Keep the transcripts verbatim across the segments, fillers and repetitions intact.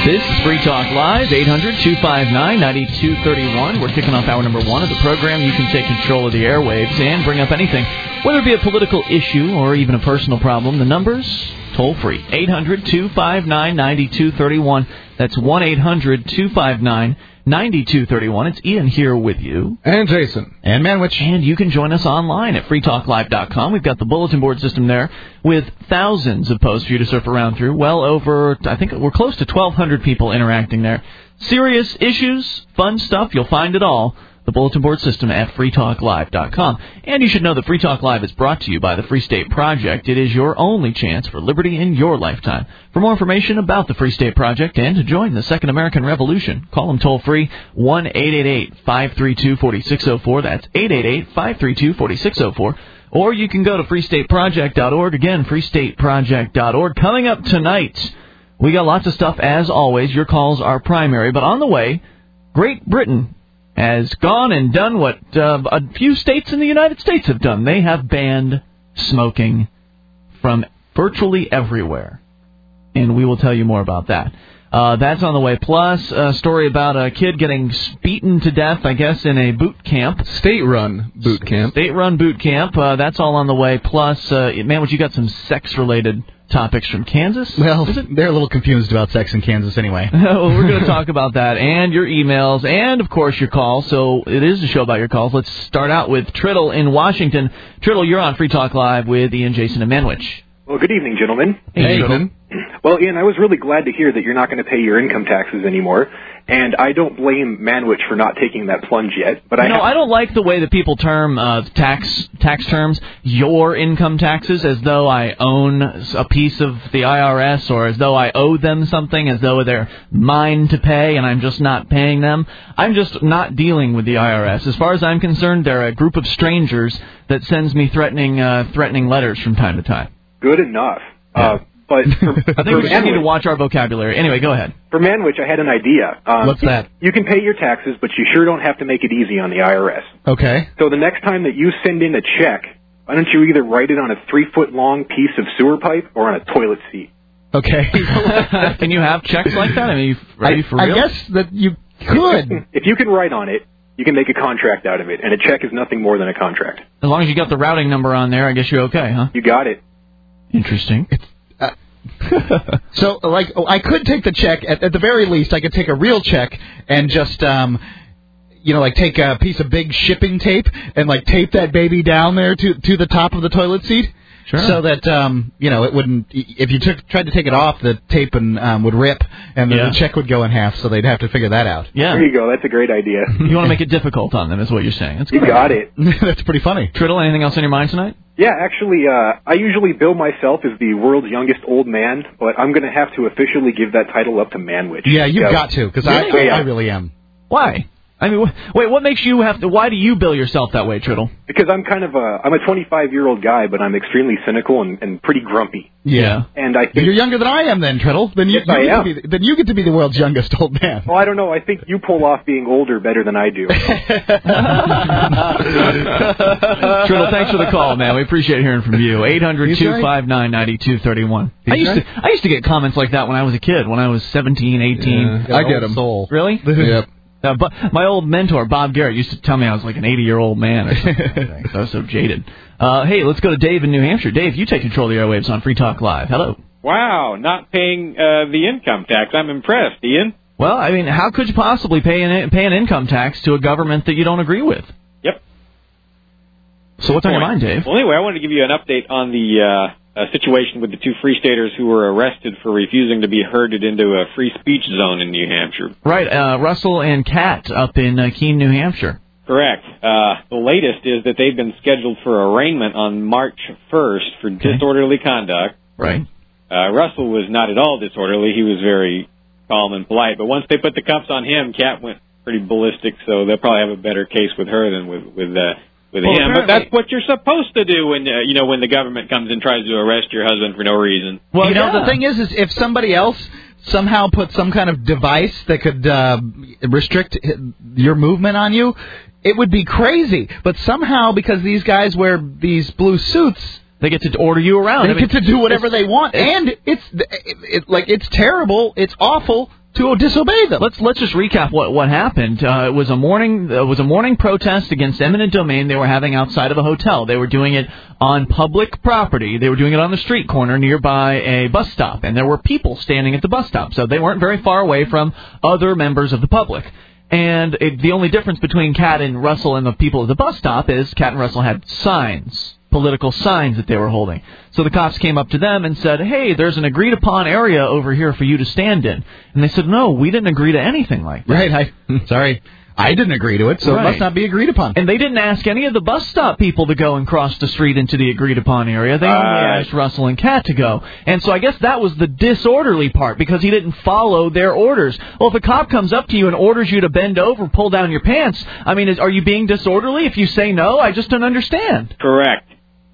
This is Free Talk Live, eight hundred two five nine nine two three one. We're kicking off hour number one of the program. You can take control of the airwaves and bring up anything, whether it be a political issue or even a personal problem. The number's toll-free, eight hundred two five nine nine two three one. That's one eight hundred two five nine nine two three one. It's Ian here with you. And Jason. And Manwich. And you can join us online at free talk live dot com. We've got the bulletin board system there with thousands of posts for you to surf around through. Well over, I think we're close to twelve hundred people interacting there. Serious issues, fun stuff, you'll find it all. The bulletin board system at free talk live dot com. And you should know that Free Talk Live is brought to you by the Free State Project. It is your only chance for liberty in your lifetime. For more information about the Free State Project and to join the Second American Revolution, call them toll-free, one eight eight eight five three two four six zero four. That's eight eight eight five three two four six zero four. Or you can go to free state project dot org. Again, free state project dot org. Coming up tonight, we got lots of stuff as always. Your calls are primary. But on the way, Great Britain has gone and done what uh, a few states in the United States have done. They have banned smoking from virtually everywhere. And we will tell you more about that. Uh, that's on the way. Plus, a story about a kid getting beaten to death, I guess, in a boot camp. State-run boot camp. State-run boot camp. Uh, that's all on the way. Plus, uh, man, what you got some sex-related topics from Kansas? Well, they're a little confused about sex in Kansas anyway. Well, we're going to talk about that and your emails and, of course, your calls. So it is a show about your calls. Let's start out with Triddle in Washington. Triddle, you're on Free Talk Live with Ian, Jason, and Manwich. Well, good evening, gentlemen. Hey, Triddle. Well, Ian, I was really glad to hear that you're not going to pay your income taxes anymore. And I don't blame Manwich for not taking that plunge yet. But I no, have... I don't like the way that people term uh, tax tax terms, your income taxes, as though I own a piece of the I R S or as though I owe them something, as though they're mine to pay and I'm just not paying them. I'm just not dealing with the I R S. As far as I'm concerned, they're a group of strangers that sends me threatening uh, threatening letters from time to time. Good enough. Yeah. Uh, but for, I think for we just Manwich, need to watch our vocabulary. Anyway, go ahead. For Manwich, I had an idea. Um, What's that? You can pay your taxes, but you sure don't have to make it easy on the I R S. Okay. So the next time that you send in a check, why don't you either write it on a three-foot-long piece of sewer pipe or on a toilet seat? Okay. Can you have checks like that? I mean, are you for I, real? I guess that you could. If you can write on it, you can make a contract out of it, and a check is nothing more than a contract. As long as you got the routing number on there, I guess you're okay, huh? You got it. Interesting. So, like, oh, I could take the check, at, at the very least, I could take a real check and just, um, you know, like take a piece of big shipping tape and, like, tape that baby down there to to the top of the toilet seat. Sure. So that, um, you know, it wouldn't, if you took, tried to take it off, the tape and, um, would rip and the, Yeah. the check would go in half, so they'd have to figure that out. Yeah. There you go. That's a great idea. You want to make it difficult on them, is what you're saying. That's You good. got it. That's pretty funny. Triddle, anything else on your mind tonight? Yeah, actually, uh, I usually bill myself as the world's youngest old man, but I'm going to have to officially give that title up to Manwich. Yeah, you've Yeah. got to, because Really? I, I really am. Why? I mean, wh- wait, what makes you have to, why do you bill yourself that way, Triddle? Because I'm kind of a, I'm a twenty-five-year-old guy, but I'm extremely cynical and, and pretty grumpy. Yeah. And I think, You're younger than I am then, Triddle. Then you, Yes, I you get am. to be, then you get to be the world's youngest old man. well, I don't know, I think you pull off being older better than I do. Triddle, thanks for the call, man. We appreciate hearing from you. eight hundred two five nine nine two three one. I used to I used to get comments like that when I was a kid, when I was seventeen, eighteen. Yeah, I get them. Soul. Really? Yep. Uh, but my old mentor, Bob Garrett, used to tell me I was like an eighty-year-old man or something. So I was so jaded. Uh, hey, let's go to Dave in New Hampshire. Dave, you take control of the airwaves on Free Talk Live. Hello. Wow, not paying uh, the income tax. I'm impressed, Ian. Well, I mean, how could you possibly pay an, pay an income tax to a government that you don't agree with? Yep. So what's on your mind, Dave? Well, anyway, I wanted to give you an update on the uh, uh, situation with the two Free Staters who were arrested for refusing to be herded into a free speech zone in New Hampshire. Right, uh, Russell and Kat up in uh, Keene, New Hampshire. Correct. Uh, the latest is that they've been scheduled for arraignment on March first for Okay. disorderly conduct. Right. Uh, Russell was not at all disorderly. He was very calm and polite. But once they put the cuffs on him, Kat went pretty ballistic, so they'll probably have a better case with her than with with uh, with Well, him. But apparently- that's what you're supposed to do when uh, you know when the government comes and tries to arrest your husband for no reason. Well, you know, yeah. the thing is, is if somebody else somehow put some kind of device that could uh, restrict your movement on you, it would be crazy. But somehow, because these guys wear these blue suits, They get to order you around. they I mean, get to do whatever it's- they want. And it's it, it, like it's terrible. It's awful. to disobey them. Let's let's just recap what what happened. Uh, it was a morning uh, it was a morning protest against eminent domain they were having outside of a hotel. They were doing it on public property. They were doing it on the street corner nearby a bus stop, and there were people standing at the bus stop, so they weren't very far away from other members of the public. And it, the only difference between Cat and Russell and the people at the bus stop is Cat and Russell had signs, political signs that they were holding. So the cops came up to them and said, hey, there's an agreed-upon area over here for you to stand in. And they said, no, we didn't agree to anything like that. Right, I, sorry. I didn't agree to it, so right. it must not be agreed upon. And they didn't ask any of the bus stop people to go and cross the street into the agreed-upon area. They only uh, asked Russell and Cat to go. And so I guess that was the disorderly part, because he didn't follow their orders. Well, if a cop comes up to you and orders you to bend over, pull down your pants, I mean, is, are you being disorderly if you say no? I just don't understand. Correct.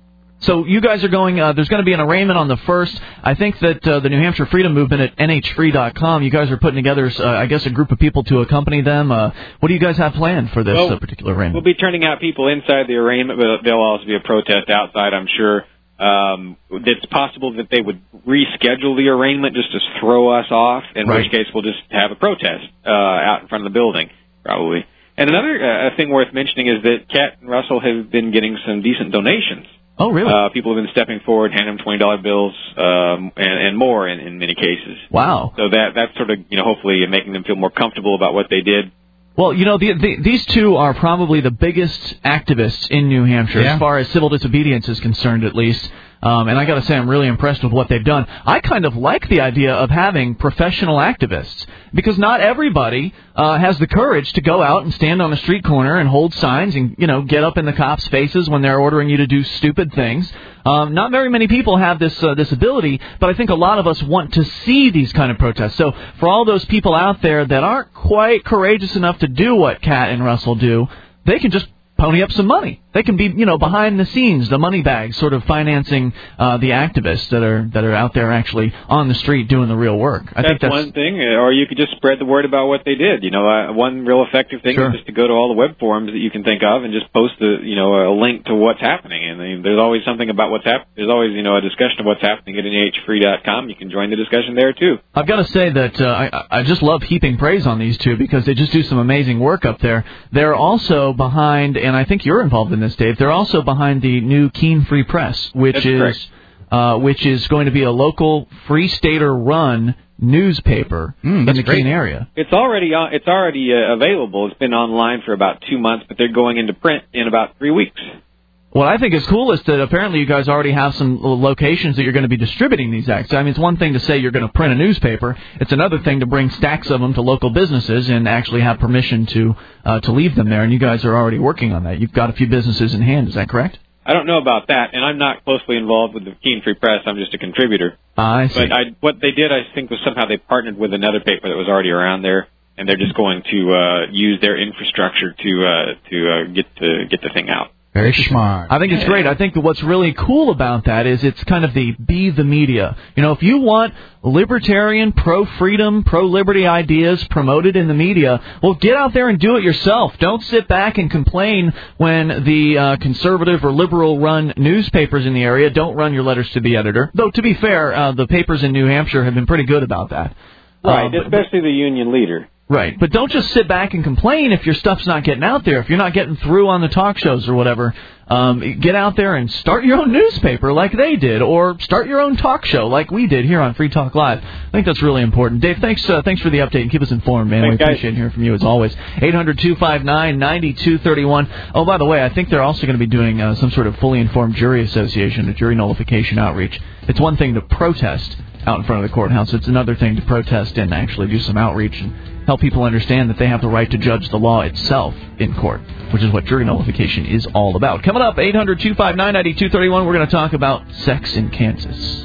So you guys are going, uh, there's going to be an arraignment on the first. I think that uh, the New Hampshire Freedom Movement at N H free dot com, you guys are putting together, uh, I guess, a group of people to accompany them. Uh, what do you guys have planned for this well, uh, particular arraignment? We'll be turning out people inside the arraignment, but there'll also be a protest outside, I'm sure. Um, it's possible that they would reschedule the arraignment just to throw us off, in right. which case we'll just have a protest uh, out in front of the building, probably. And another uh, thing worth mentioning is that Cat and Russell have been getting some decent donations. Oh, really? Uh, people have been stepping forward, handing them twenty dollar bills, um, and, and more in, in many cases. Wow. So that that's sort of, you know, hopefully making them feel more comfortable about what they did. Well, you know, the, the, these two are probably the biggest activists in New Hampshire, yeah. as far as civil disobedience is concerned, at least. Um, and I got to say, I'm really impressed with what they've done. I kind of like the idea of having professional activists, because not everybody uh, has the courage to go out and stand on a street corner and hold signs and, you know, get up in the cops' faces when they're ordering you to do stupid things. Um, not very many people have this uh, this ability, but I think a lot of us want to see these kind of protests. So for all those people out there that aren't quite courageous enough to do what Cat and Russell do, they can just pony up some money. They can be, you know, behind the scenes, the money bags, sort of financing uh, the activists that are that are out there actually on the street doing the real work. I that's, think that's one thing, or you could just spread the word about what they did. You know, uh, one real effective thing Sure. is just to go to all the web forums that you can think of and just post the, you know, a link to what's happening. And I mean, there's always something about what's happening. There's always, you know, a discussion of what's happening at N H free dot com. You can join the discussion there too. I've got to say that uh, I, I just love heaping praise on these two, because they just do some amazing work up there. They're also behind, and I think you're involved in this, Dave, they're also behind the new Keene Free Press, which That's is uh, which is going to be a local Free Stater-run newspaper Mm, in that's the great. Keene area. It's already uh, it's already uh, available. It's been online for about two months, but they're going into print in about three weeks. What I think is cool is that apparently you guys already have some locations that you're going to be distributing these acts. I mean, it's one thing to say you're going to print a newspaper. It's another thing to bring stacks of them to local businesses and actually have permission to uh, to leave them there. And you guys are already working on that. You've got a few businesses in hand. Is that correct? I don't know about that, and I'm not closely involved with the Keene Free Press. I'm just a contributor. Uh, I see. But I, what they did, I think, was somehow they partnered with another paper that was already around there, and they're just going to uh, use their infrastructure to uh, to uh, get to get the thing out. Very smart. I think it's great. I think that what's really cool about that is it's kind of the be the media. You know, if you want libertarian, pro-freedom, pro-liberty ideas promoted in the media, well, get out there and do it yourself. Don't sit back and complain when the uh, conservative or liberal-run newspapers in the area don't run your letters to the editor. Though, to be fair, uh, the papers in New Hampshire have been pretty good about that. Right, Uh, but- especially the union leader. Right, but don't just sit back and complain if your stuff's not getting out there, if you're not getting through on the talk shows or whatever. Um, get out there and start your own newspaper like they did, or start your own talk show like we did here on Free Talk Live. I think that's really important. Dave, thanks uh, thanks for the update and keep us informed, man. Thanks, we guys. appreciate hearing from you as always. eight hundred, two five nine, nine two three one. Oh, by the way, I think they're also going to be doing uh, some sort of fully informed jury association, a jury nullification outreach. It's one thing to protest out in front of the courthouse. It's another thing to protest and actually do some outreach and help people understand that they have the right to judge the law itself in court, which is what jury nullification is all about. Coming up, eight hundred, two five nine, nine two three one, we're going to talk about sex in Kansas.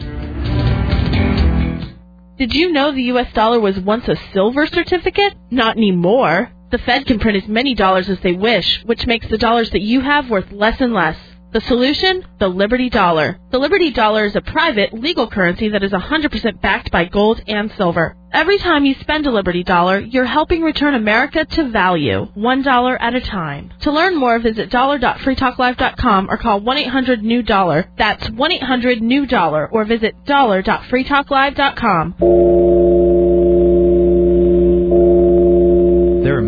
Did you know the U S dollar was once a silver certificate? Not anymore. The Fed can print as many dollars as they wish, which makes the dollars that you have worth less and less. The solution? The Liberty Dollar. The Liberty Dollar is a private, legal currency that is one hundred percent backed by gold and silver. Every time you spend a Liberty Dollar, you're helping return America to value, one dollar at a time. To learn more, visit dollar dot free talk live dot com or call one eight hundred new dollar. That's one eight hundred new dollar, or visit dollar dot free talk live dot com.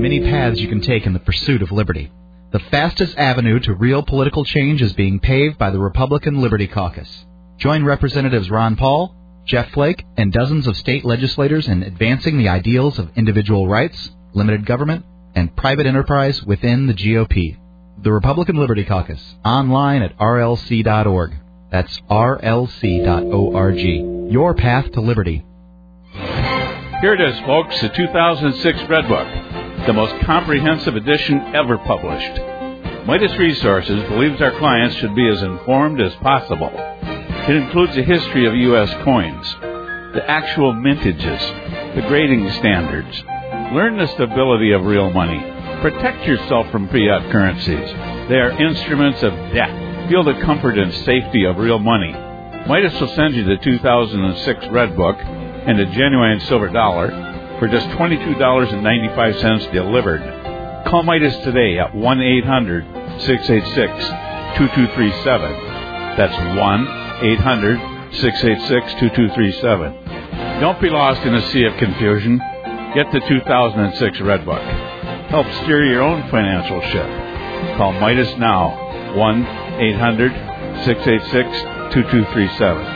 many paths you can take in the pursuit of liberty. The fastest avenue to real political change is being paved by the Republican Liberty Caucus. Join Representatives Ron Paul, Jeff Flake, and dozens of state legislators in advancing the ideals of individual rights, limited government, and private enterprise within the G O P. The Republican Liberty Caucus, online at R L C dot org. That's R L C dot org. Your path to liberty. Here it is, folks, the two thousand six Red Book, the most comprehensive edition ever published. Midas Resources believes our clients should be as informed as possible. It includes a history of U S coins, the actual mintages, the grading standards. Learn the stability of real money. Protect yourself from fiat currencies. They are instruments of debt. Feel the comfort and safety of real money. Midas will send you the two thousand six Red Book and a genuine silver dollar for just twenty-two dollars and ninety-five cents delivered. Call Midas today at one eight hundred six eight six two two three seven. That's one eight hundred six eight six two two three seven. Don't be lost in a sea of confusion. Get the two thousand six Red Book. Help steer your own financial ship. Call Midas now, one eight hundred six eight six two two three seven.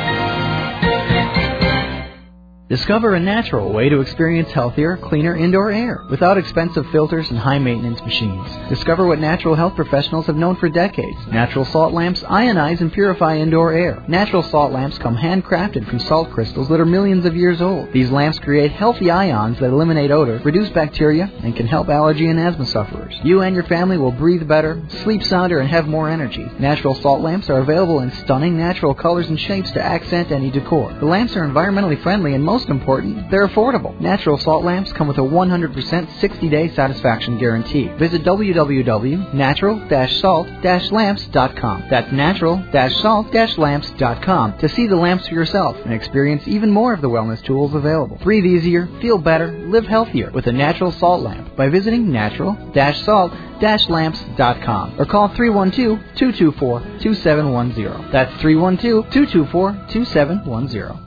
Discover a natural way to experience healthier, cleaner indoor air without expensive filters and high-maintenance machines. Discover what natural health professionals have known for decades. Natural salt lamps ionize and purify indoor air. Natural salt lamps come handcrafted from salt crystals that are millions of years old. These lamps create healthy ions that eliminate odor, reduce bacteria, and can help allergy and asthma sufferers. You and your family will breathe better, sleep sounder, and have more energy. Natural salt lamps are available in stunning natural colors and shapes to accent any decor. The lamps are environmentally friendly and most important, they're affordable. Natural salt lamps come with a one hundred percent sixty-day satisfaction guarantee. Visit w w w dot natural dash salt dash lamps dot com. That's natural dash salt dash lamps dot com to see the lamps for yourself and experience even more of the wellness tools available. Breathe easier, feel better, live healthier with a natural salt lamp by visiting natural dash salt dash lamps dot com or call three one two, two two four, two seven one zero. That's three one two, two two four, two seven one zero.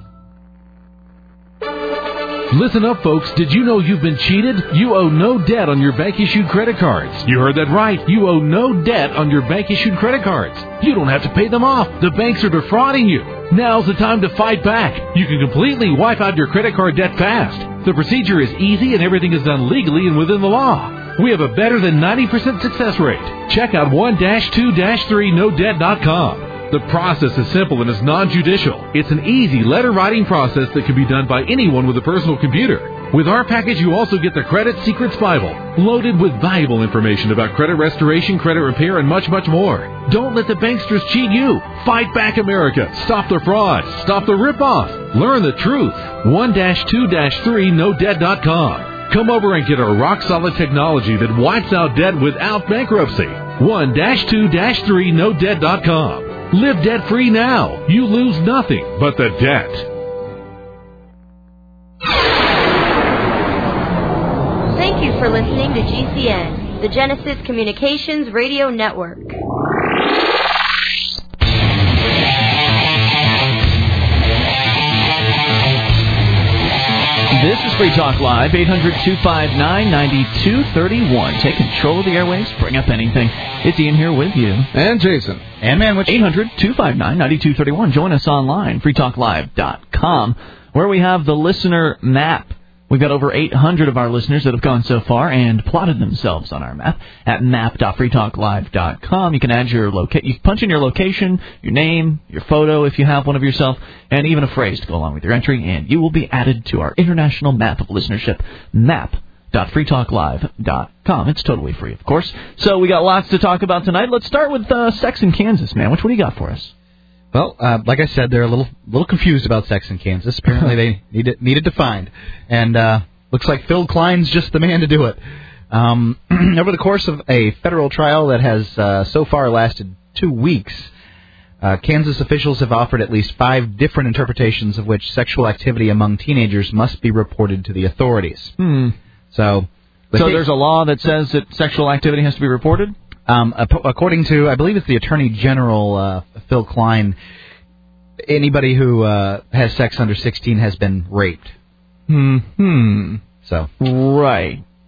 Listen up, folks. Did you know you've been cheated? You owe no debt on your bank-issued credit cards. You heard that right. You owe no debt on your bank-issued credit cards. You don't have to pay them off. The banks are defrauding you. Now's the time to fight back. You can completely wipe out your credit card debt fast. The procedure is easy and everything is done legally and within the law. We have a better than ninety percent success rate. Check out one two three no debt dot com. The process is simple and is non-judicial. It's an easy letter-writing process that can be done by anyone with a personal computer. With our package, you also get the Credit Secrets Bible, loaded with valuable information about credit restoration, credit repair, and much, much more. Don't let the banksters cheat you. Fight back, America. Stop the fraud. Stop the rip-off. Learn the truth. one two three no debt dot com. Come over and get our rock-solid technology that wipes out debt without bankruptcy. one two three no debt dot com. Live debt-free now. You lose nothing but the debt. Thank you for listening to G C N, the Genesis Communications Radio Network. This is Free Talk Live, eight hundred two five nine nine two three one. Take control of the airwaves, bring up anything. It's Ian here with you. And Jason. And Manwich. eight hundred two five nine nine two three one. Join us online, free talk live dot com, where we have the listener map. We've got over eight hundred of our listeners that have gone so far and plotted themselves on our map at map dot free talk live dot com. You can add your loca- you punch in your location, your name, your photo if you have one of yourself, and even a phrase to go along with your entry, and you will be added to our international map of listenership, map dot free talk live dot com. It's totally free, of course. So we got lots to talk about tonight. Let's start with uh, sex in Kansas, man. Which what do you got for us? Well, uh, like I said, they're a little little confused about sex in Kansas. Apparently, they need it, need it defined, and uh, looks like Phil Klein's just the man to do it. Um, over the course of a federal trial that has uh, so far lasted two weeks, uh, Kansas officials have offered at least five different interpretations of which sexual activity among teenagers must be reported to the authorities. Hmm. So, so there's a law that says that sexual activity has to be reported? Um, according to, I believe it's the Attorney General, uh, Phil Klein, anybody who uh, has sex under sixteen has been raped. Hmm. So. Right.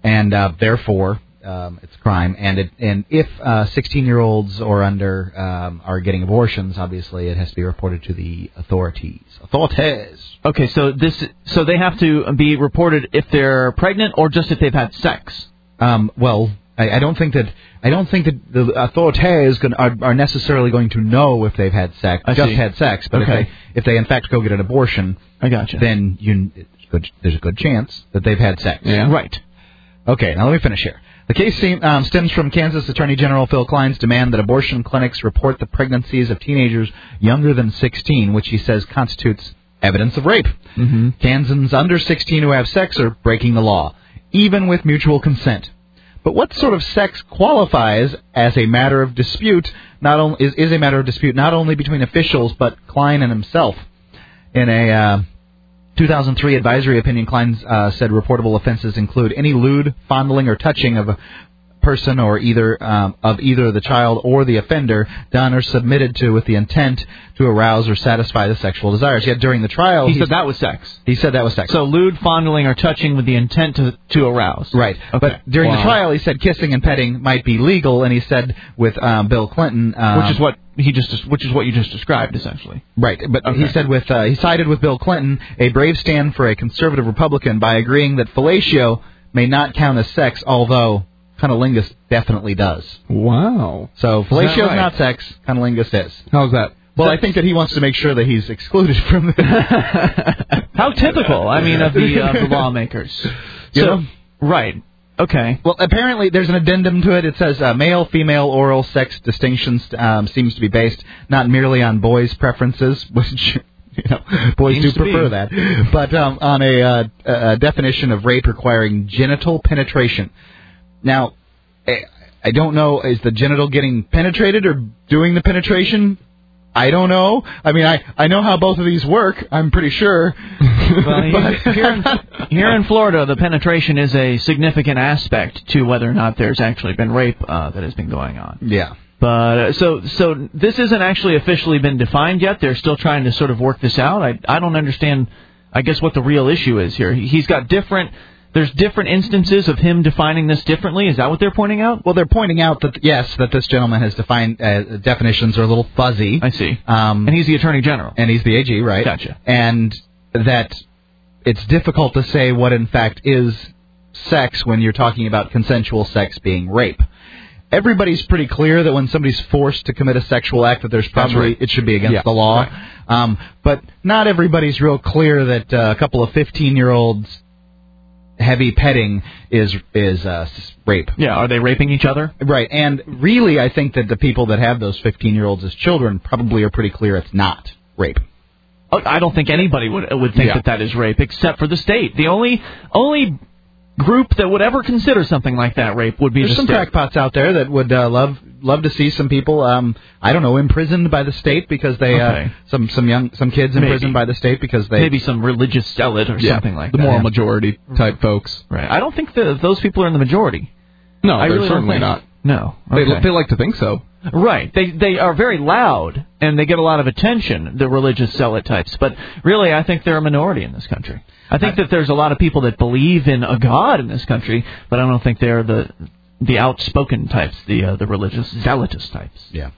and uh, therefore um, it's a crime. And it, and if uh, sixteen-year-olds or under um, are getting abortions, obviously it has to be reported to the authorities. Authorities. Okay, so this so they have to be reported if they're pregnant or just if they've had sex. Um, well, I, I don't think that I don't think that the authorities can, are, are necessarily going to know if they've had sex, I just see. had sex. But Okay. if they if they in fact go get an abortion, I gotcha. then you it's good, there's a good chance that they've had sex. Yeah. Right. Okay, now let me finish here. The case seem, um, stems from Kansas Attorney General Phil Klein's demand that abortion clinics report the pregnancies of teenagers younger than sixteen, which he says constitutes evidence of rape. Mm-hmm. Kansans under sixteen who have sex are breaking the law, even with mutual consent. But what sort of sex qualifies as a matter of dispute? Not only is, is a matter of dispute not only between officials but Klein and himself. In a uh, two thousand three advisory opinion, Klein uh, said reportable offenses include any lewd, fondling, or touching of a person or either um, of either the child or the offender done or submitted to with the intent to arouse or satisfy the sexual desires. Yet during the trial, He said that was sex. He said that was sex. So lewd, fondling, or touching with the intent to to arouse. Right. Okay. But during the Wow. trial, he said kissing and petting might be legal, and he said with um, Bill Clinton, um, which is what he just which is what you just described essentially. Right, but Okay. he said with uh, he sided with Bill Clinton, a brave stand for a conservative Republican by agreeing that fellatio may not count as sex, although cunnilingus definitely does. Wow. So fellatio is right? not sex, cunnilingus is. How's that? Well, I think that he wants to make sure that he's excluded from this. How typical, I mean, of the, uh, the lawmakers. You So, know? right. Okay. Well, apparently there's an addendum to it. It says uh, male, female, oral sex distinctions um, seems to be based not merely on boys' preferences, which you know boys Seems do to prefer be. that, but um, on a, uh, a definition of rape requiring genital penetration. Now, I- I don't know, is the genital getting penetrated or doing the penetration? I don't know. I mean, I, I know how both of these work, I'm pretty sure. Well, here, here, in, here in Florida, the penetration is a significant aspect to whether or not there's actually been rape uh, that has been going on. Yeah. But uh, so so this isn't actually officially been defined yet. They're still trying to sort of work this out. I I don't understand. I guess what the real issue is here. He- He's got different. There's different instances of him defining this differently. Is that what they're pointing out? Well, they're pointing out that, yes, that this gentleman has defined uh, definitions are a little fuzzy. I see. Um, And he's the Attorney General. and he's the A G, right? Gotcha. And that it's difficult to say what, in fact, is sex when you're talking about consensual sex being rape. Everybody's pretty clear that when somebody's forced to commit a sexual act, that there's probably right. it should be against Yeah, the law. right. Um, but not everybody's real clear that uh, a couple of fifteen-year-olds heavy petting is is uh, s- rape. Yeah. Are they raping each other? Right, and really, I think that the people that have those fifteen-year-olds as children probably are pretty clear it's not rape. Oh, I don't think anybody would would think Yeah. that that is rape, except for the state. The only only group that would ever consider something like that rape would be There's the some state. crackpots out there that would uh, love love to see some people, um, I don't know, imprisoned by the state because they Okay. uh, some some young some kids Maybe. imprisoned by the state because they Maybe some religious zealot or Yeah, something like the that. moral Yeah. majority type folks. Right. I don't think that those people are in the majority. No, I they're really don't certainly think. not. No. They, Okay. they like to think so. Right. They they are very loud and they get a lot of attention, the religious zealot types. But really, I think they're a minority in this country. I think that there's a lot of people that believe in a God in this country, but I don't think they're the the outspoken types, the uh, the religious zealotous types. yeah.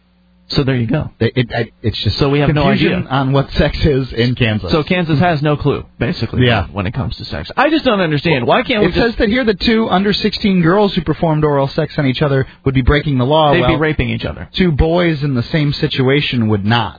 So there you go. It, it, it- it's just So we have no confusion idea. on what sex is in Kansas. So Kansas has no clue, basically, Yeah. when it comes to sex. I just don't understand. Why can't we it just... says that here the two under sixteen girls who performed oral sex on each other would be breaking the law. They'd well, be raping each other. two boys in the same situation would not.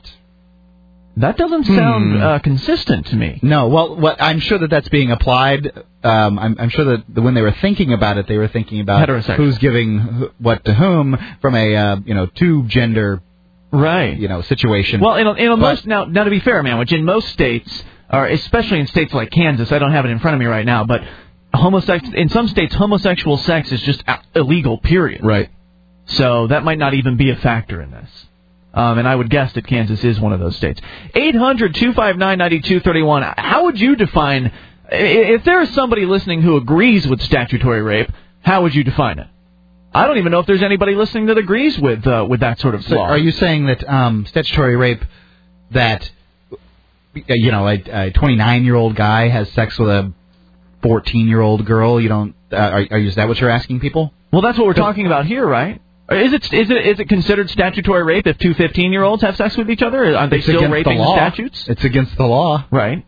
That doesn't sound Hmm. uh, consistent to me. No, well, what I'm sure that that's being applied. Um, I'm, I'm sure that the, when they were thinking about it, they were thinking about Heterosexual. who's giving wh- what to whom from a uh, you know two gender Right. you know situation. Well, in, a, in a But- most now, now to be fair, man, which in most states, or especially in states like Kansas, I don't have it in front of me right now, but homosex in some states, homosexual sex is just a- illegal. Period. Right. So that might not even be a factor in this. Um, and I would guess that Kansas is one of those states. eight hundred two five nine nine two three one. How would you define, i- if there is somebody listening who agrees with statutory rape, how would you define it? I don't even know if there's anybody listening that agrees with uh, with that sort of So law. are you saying that um, statutory rape, that uh, you know a twenty-nine-year-old guy has sex with a fourteen-year-old girl, you don't Uh, are, are, is that what you're asking people? Well, that's what we're talking about here, right? Is it is it is it considered statutory rape if two fifteen-year-olds have sex with each other? Are they it's still raping the, the statutes? It's against the law, right?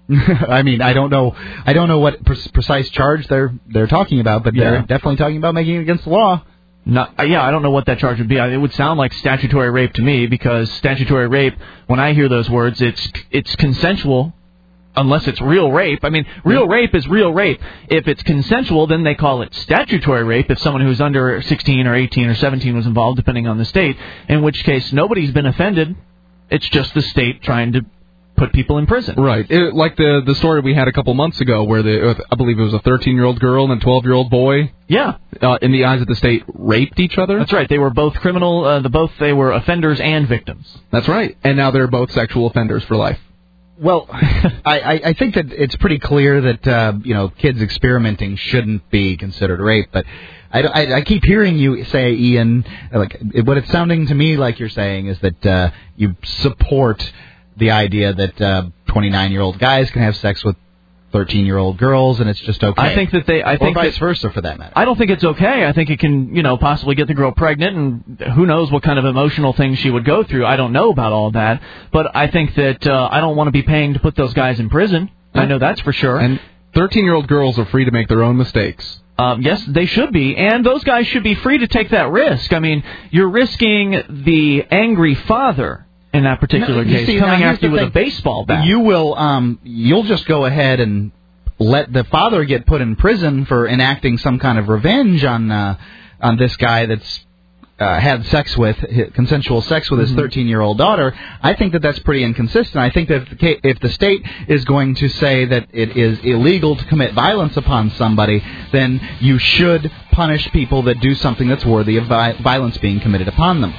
I mean, I don't know, I don't know what pre- precise charge they're they're talking about, but yeah. they're definitely talking about making it against the law. Not, uh, yeah, I don't know what that charge would be. It would sound like statutory rape to me because statutory rape, when I hear those words, it's it's consensual. Unless it's real rape. I mean, real rape is real rape. If it's consensual, then they call it statutory rape if someone who's under sixteen or eighteen or seventeen was involved, depending on the state, in which case nobody's been offended. It's just the state trying to put people in prison. Right. It, like the the story we had a couple months ago where the I believe it was a thirteen-year-old girl and a twelve-year-old boy. Yeah. Uh, in the eyes of the state, raped each other. That's right. They were both criminal. Uh, the both they were offenders and victims. That's right. And now they're both sexual offenders for life. Well, I, I think that it's pretty clear that, uh, you know, kids experimenting shouldn't be considered rape. But I, I, I keep hearing you say, Ian, like what it's sounding to me like you're saying is that uh, you support the idea that uh, twenty-nine-year-old guys can have sex with thirteen-year-old girls, and it's just okay. I think that they, I or think vice that, versa for that matter. I don't think it's okay. I think it can, you know, possibly get the girl pregnant, and who knows what kind of emotional things she would go through. I don't know about all that, but I think that uh, I don't want to be paying to put those guys in prison. Yeah. I know that's for sure. And thirteen-year-old girls are free to make their own mistakes. Um, yes, they should be, and those guys should be free to take that risk. I mean, you're risking the angry father in that particular no, case, see, coming after you with thing. a baseball bat. You will, um, you'll just go ahead and let the father get put in prison for enacting some kind of revenge on uh, on this guy that's uh, had sex with consensual sex with his thirteen-year-old daughter. I think that that's pretty inconsistent. I think that if the, if the state is going to say that it is illegal to commit violence upon somebody, then you should punish people that do something that's worthy of vi- violence being committed upon them.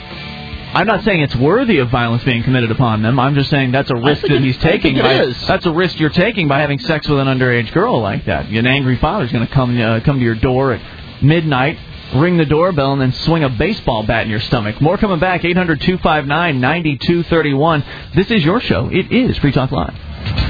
I'm not saying it's worthy of violence being committed upon them. I'm just saying that's a risk that he's taking. I think by, it is. That's a risk you're taking by having sex with an underage girl like that. An angry father's going to come uh, come to your door at midnight, ring the doorbell, and then swing a baseball bat in your stomach. More coming back, eight hundred two five nine nine two three one. This is your show. It is Free Talk Live.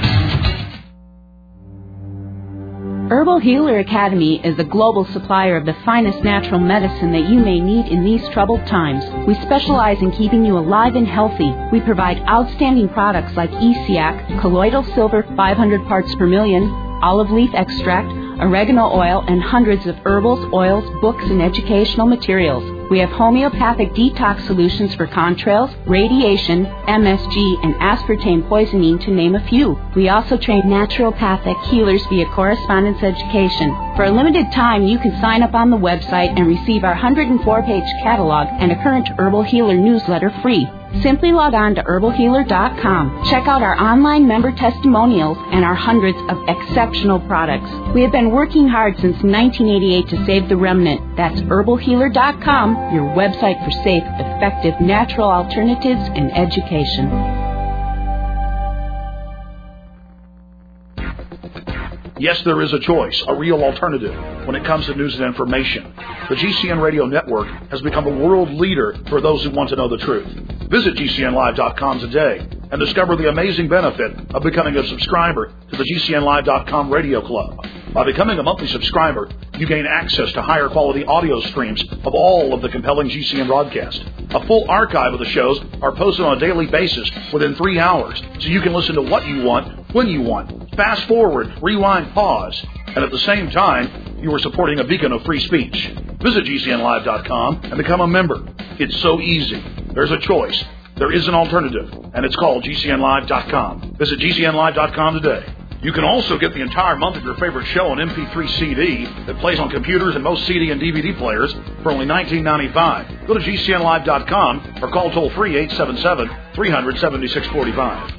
Herbal Healer Academy is a global supplier of the finest natural medicine that you may need in these troubled times. We specialize in keeping you alive and healthy. We provide outstanding products like E C A C, colloidal silver five hundred parts per million, olive leaf extract, oregano oil, and hundreds of herbals, oils, books, and educational materials. We have homeopathic detox solutions for contrails, radiation, M S G, and aspartame poisoning, to name a few. We also train naturopathic healers via correspondence education. For a limited time, you can sign up on the website and receive our one hundred four page catalog and a current Herbal Healer newsletter free. Simply log on to herbal healer dot com. Check out our online member testimonials and our hundreds of exceptional products. We have been working hard since nineteen eighty-eight to save the remnant. That's herbal healer dot com, your website for safe, effective, natural alternatives and education. Yes, there is a choice, a real alternative when it comes to news and information. The G C N Radio Network has become a world leader for those who want to know the truth. Visit G C N live dot com today and discover the amazing benefit of becoming a subscriber to the G C N live dot com Radio Club. By becoming a monthly subscriber, you gain access to higher quality audio streams of all of the compelling G C N broadcasts. A full archive of the shows are posted on a daily basis within three hours, so you can listen to what you want, when you want. Fast forward, rewind, pause, and at the same time, you are supporting a beacon of free speech. Visit G C N live dot com and become a member. It's so easy. There's a choice. There is an alternative, and it's called G C N live dot com. Visit G C N live dot com today. You can also get the entire month of your favorite show on M P three C D that plays on computers and most C D and D V D players for only nineteen ninety-five. Go to G C N live dot com or call toll-free eight seven seven, three hundred, seventy-six forty-five.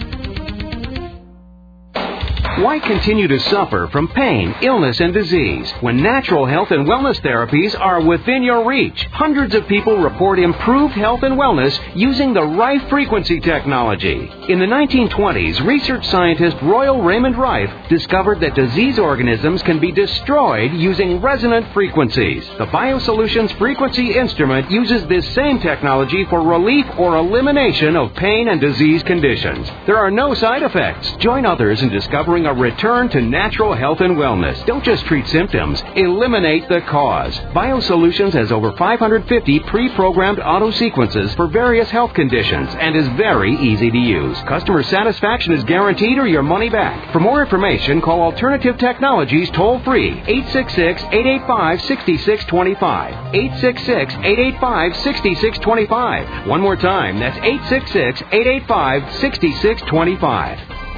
Why continue to suffer from pain, illness, and disease when natural health and wellness therapies are within your reach? Hundreds of people report improved health and wellness using the Rife frequency technology. In the nineteen twenties, research scientist Royal Raymond Rife discovered that disease organisms can be destroyed using resonant frequencies. The BioSolutions frequency instrument uses this same technology for relief or elimination of pain and disease conditions. There are no side effects. Join others in discovering offering a return to natural health and wellness. Don't just treat symptoms, eliminate the cause. BioSolutions has over five hundred fifty pre-programmed auto sequences for various health conditions and is very easy to use. Customer satisfaction is guaranteed or your money back. For more information, call Alternative Technologies toll-free, eight six six, eight eight five, six six two five, eight six six, eight eight five, six six two five. One more time, that's eight six six, eight eight five, six six two five.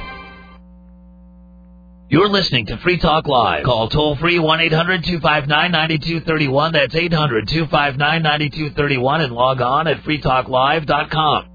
You're listening to Free Talk Live. Call toll-free one eight hundred two five nine nine two three one. That's eight hundred two five nine nine two three one and log on at free talk live dot com.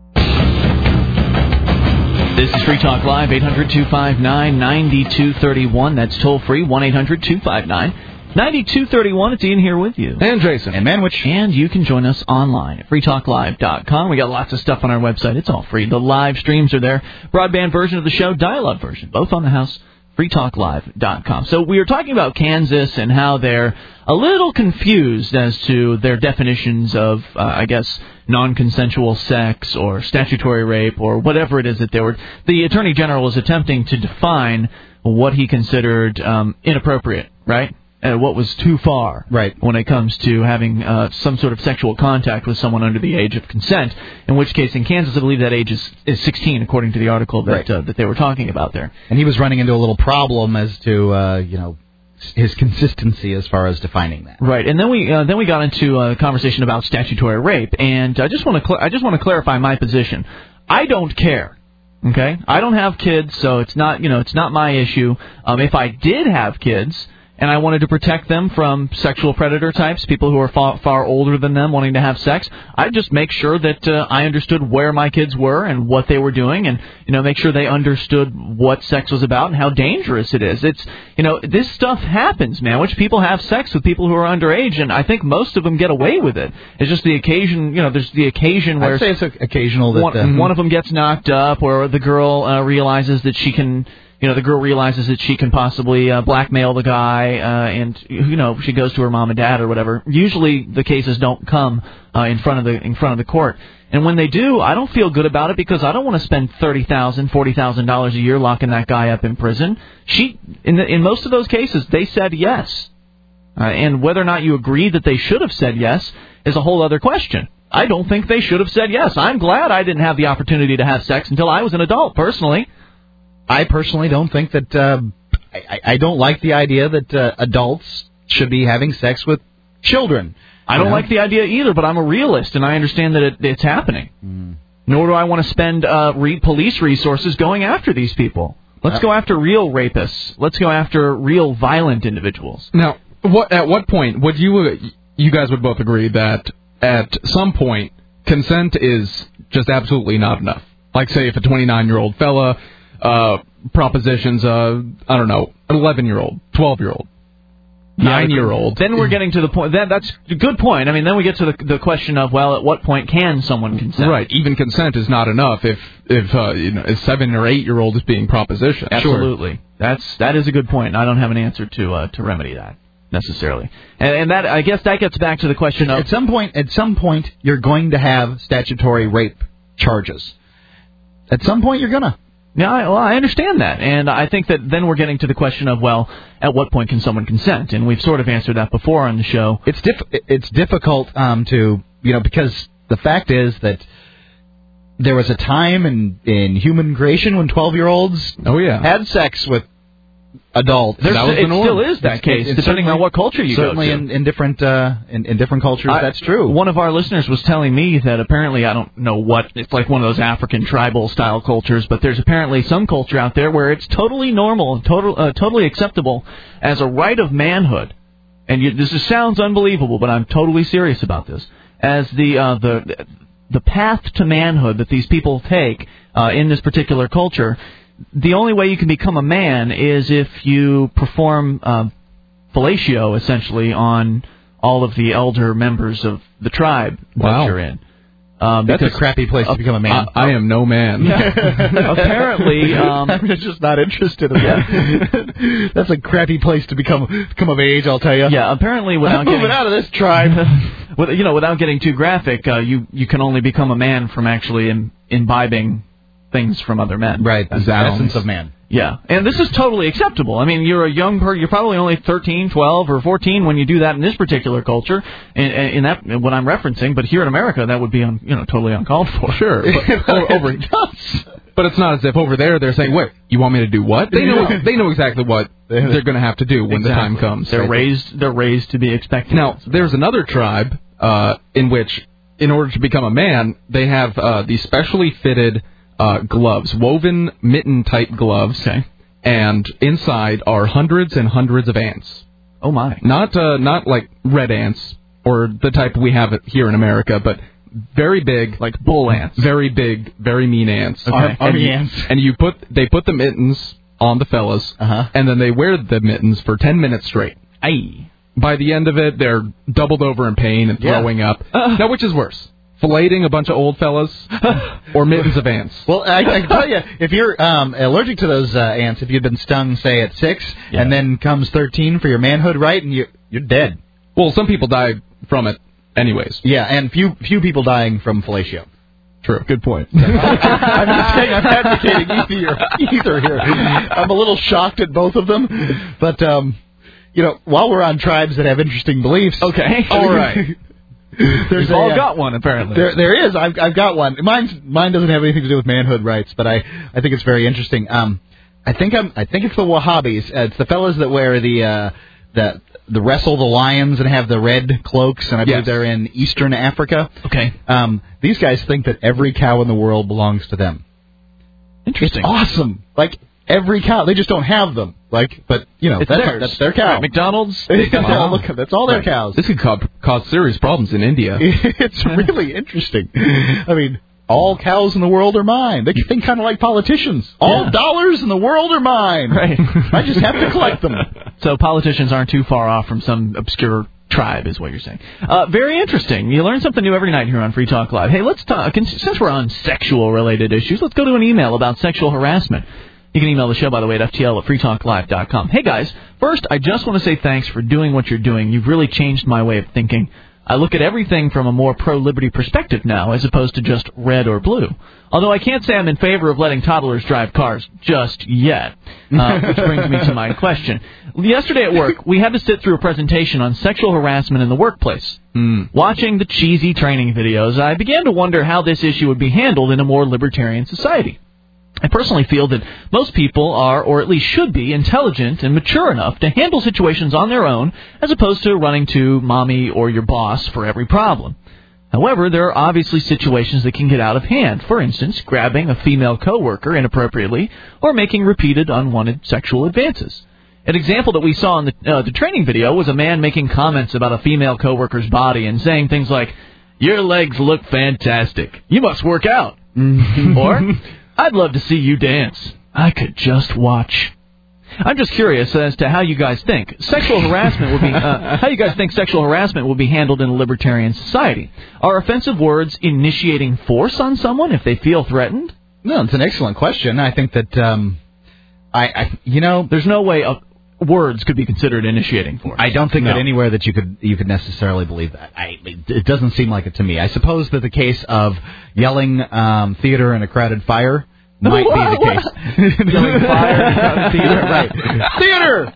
This is Free Talk Live, eight hundred two five nine nine two three one. That's toll-free, one eight hundred two five nine nine two three one. It's Ian here with you. And Jason. And Manwich. And you can join us online at free talk live dot com. We got lots of stuff on our website. It's all free. The live streams are there. Broadband version of the show, dial-up version, both on the house. free talk live dot com. So we were talking about Kansas and how they're a little confused as to their definitions of, uh, I guess, non-consensual sex or statutory rape or whatever it is that they were. The Attorney General was attempting to define what he considered um, inappropriate, right? Uh, what was too far, right, when it comes to having uh, some sort of sexual contact with someone under the age of consent. In which case, in Kansas, I believe that age is, is sixteen, according to the article that right. uh, that they were talking about there. And he was running into a little problem as to uh, you know his consistency as far as defining that. Right, and then we uh, then we got into a conversation about statutory rape, and I just want to cl- I just want to clarify my position. I don't care. Okay, I don't have kids, so it's not you know it's not my issue. Um, if I did have kids, and I wanted to protect them from sexual predator types, people who are far, far older than them wanting to have sex, I'd just make sure that uh, I understood where my kids were and what they were doing, and you know, make sure they understood what sex was about and how dangerous it is. It's you know, this stuff happens, man. Which people have sex with people who are underage, and I think most of them get away with it. It's just the occasion, you know, there's the occasion where I'd say it's occasional that one, uh, one of them gets knocked up, or the girl uh, realizes that she can. You know, the girl realizes that she can possibly uh, blackmail the guy, uh, and you know, she goes to her mom and dad or whatever. Usually, the cases don't come uh, in front of the in front of the court, and when they do, I don't feel good about it because I don't want to spend thirty thousand, forty thousand dollars a year locking that guy up in prison. She, in the, in most of those cases, they said yes, uh, and whether or not you agree that they should have said yes is a whole other question. I don't think they should have said yes. I'm glad I didn't have the opportunity to have sex until I was an adult, personally. I personally don't think that, uh, I, I don't like the idea that uh, adults should be having sex with children. I don't know? like the idea either, but I'm a realist, and I understand that it, it's happening. Mm. Nor do I want to spend uh, re- police resources going after these people. Let's go after real rapists. Let's go after real violent individuals. Now, what at what point would you, uh, you guys would both agree that at some point consent is just absolutely not enough? Like, say, if a twenty-nine-year-old fella... Uh, propositions, uh, I don't know, an eleven-year-old, twelve-year-old, nine-year-old. Then we're getting to the point, that, that's a good point. I mean, then we get to the, the question of, well, at what point can someone consent? Right, even consent is not enough if, if uh, you know, a seven- or eight-year-old is being propositioned. Absolutely. Sure. That's, that is a good point. I don't have an answer to, uh, to remedy that, necessarily. And, and that, I guess that gets back to the question of... At some point, at some point, you're going to have statutory rape charges. At some point, you're going to. Yeah, I, well, I understand that, and I think that then we're getting to the question of, well, at what point can someone consent? And we've sort of answered that before on the show. It's diff- it's difficult um, to, you know, because the fact is that there was a time in, in human creation when twelve-year-olds oh, yeah. had sex with adults. There's, that was it the norm. still is that it's, case, it's depending on what culture you go to. Certainly in, in different uh, in, in different cultures, I, that's true. One of our listeners was telling me that apparently, I don't know what, it's like one of those African tribal-style cultures, but there's apparently some culture out there where it's totally normal and total, uh, totally acceptable as a right of manhood. And you, this is, sounds unbelievable, but I'm totally serious about this. As the uh, the the path to manhood that these people take uh, in this particular culture, the only way you can become a man is if you perform uh, fellatio, essentially, on all of the elder members of the tribe wow. that you're in. Um, That's a crappy place to become a man. I, I am no man. Apparently, um, I'm just not interested in that. That's a crappy place to become come of age, I'll tell you. Yeah, apparently, without I'm getting moving out of this tribe, with, you know, without getting too graphic, uh, you you can only become a man from actually im- imbibing things from other men. Right, the essence of man. Yeah, and this is totally acceptable. I mean, you're a young person, you're probably only thirteen, twelve, or fourteen when you do that in this particular culture, in, in that, what I'm referencing, but here in America, that would be, un, you know, totally uncalled for. Sure. But over, but it's not as if over there they're saying, wait, you want me to do what? They know they know exactly what they're going to have to do when exactly. the time comes. They're raised, they're raised to be expected. Now, there's another tribe uh, in which, in order to become a man, they have uh, these specially fitted uh, gloves, woven mitten-type gloves. Okay. And inside are hundreds and hundreds of ants. Oh my! Not uh, not like red ants or the type we have here in America, but very big, like bull ants. Very big, very mean ants. Okay. And, Army you, ants. And you put they put the mittens on the fellas, uh-huh. and then they wear the mittens for ten minutes straight. Aye. By the end of it, they're doubled over in pain and throwing yeah. up. Uh, now, which is worse? Filleting a bunch of old fellas or mittens of ants? Well, I, I can tell you, if you're um, allergic to those uh, ants, if you've been stung, say, at six, yeah. and then comes thirteen for your manhood, right, and you, you're dead. Well, some people die from it anyways. Yeah, and few few people dying from fellatio. True. Good point. I'm not saying I'm advocating either, either here. I'm a little shocked at both of them. But, um, you know, while we're on tribes that have interesting beliefs. Okay. All right. There's We've all a, got one, apparently. There, there is. I've, I've got one. Mine's, mine doesn't have anything to do with manhood rights, but I, I think it's very interesting. Um, I think I'm, I think it's the Wahhabis. Uh, it's the fellas that wear the, uh, the, the wrestle the lions and have the red cloaks, and I believe yes. they're in Eastern Africa. Okay. Um, these guys think that every cow in the world belongs to them. Interesting. It's awesome. Like every cow, they just don't have them. Like, but you know, it's that's, theirs. that's their cow. Right, McDonald's. Wow. Look, that's all their right. cows. This could co- cause serious problems in India. It's really interesting. I mean, all cows in the world are mine. They think kind of like politicians. All yeah. dollars in the world are mine. Right. I just have to collect them. So politicians aren't too far off from some obscure tribe, is what you're saying. Uh, very interesting. You learn something new every night here on Free Talk Live. Hey, let's talk. Since we're on sexual-related issues, let's go to an email about sexual harassment. You can email the show, by the way, at F T L at free talk live dot com. Hey, guys, first, I just want to say thanks for doing what you're doing. You've really changed my way of thinking. I look at everything from a more pro-liberty perspective now, as opposed to just red or blue. Although I can't say I'm in favor of letting toddlers drive cars just yet. Uh, which brings me to my question. Yesterday at work, we had to sit through a presentation on sexual harassment in the workplace. Mm. Watching the cheesy training videos, I began to wonder how this issue would be handled in a more libertarian society. I personally feel that most people are, or at least should be, intelligent and mature enough to handle situations on their own, as opposed to running to mommy or your boss for every problem. However, there are obviously situations that can get out of hand. For instance, grabbing a female coworker inappropriately, or making repeated unwanted sexual advances. An example that we saw in the, uh, the training video was a man making comments about a female coworker's body and saying things like, "Your legs look fantastic. You must work out." Or, "I'd love to see you dance. I could just watch." I'm just curious as to how you guys think sexual harassment would be. Uh, how you guys think sexual harassment would be handled in a libertarian society? Are offensive words initiating force on someone if they feel threatened? No, it's an excellent question. I think that um, I, I, you know, there's no way uh, words could be considered initiating force. I don't think no. that anywhere that you could you could necessarily believe that. I, it doesn't seem like it to me. I suppose that the case of yelling um, theater in a crowded fire might what, be the what? case. Yelling fire in a crowded theater, right? Theater.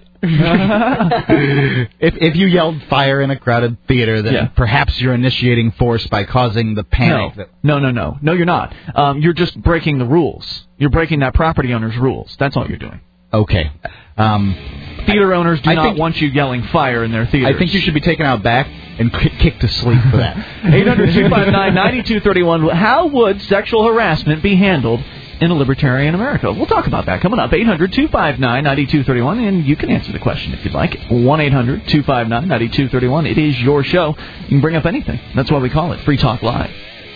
if if you yelled fire in a crowded theater, then yeah. perhaps you're initiating force by causing the panic. No, that... no, no, no, no. You're not. Um, you're just breaking the rules. You're breaking that property owner's rules. That's all you're doing. Okay. Um, Theater owners do I not think, want you yelling fire in their theaters. I think you should be taken out back and kicked to sleep for that. eight hundred two five nine nine two three one. How would sexual harassment be handled in a libertarian America? We'll talk about that coming up. eight hundred two five nine nine two three one, and you can answer the question if you'd like. one eight hundred two five nine nine two three one. It is your show. You can bring up anything. That's why we call it Free Talk Live.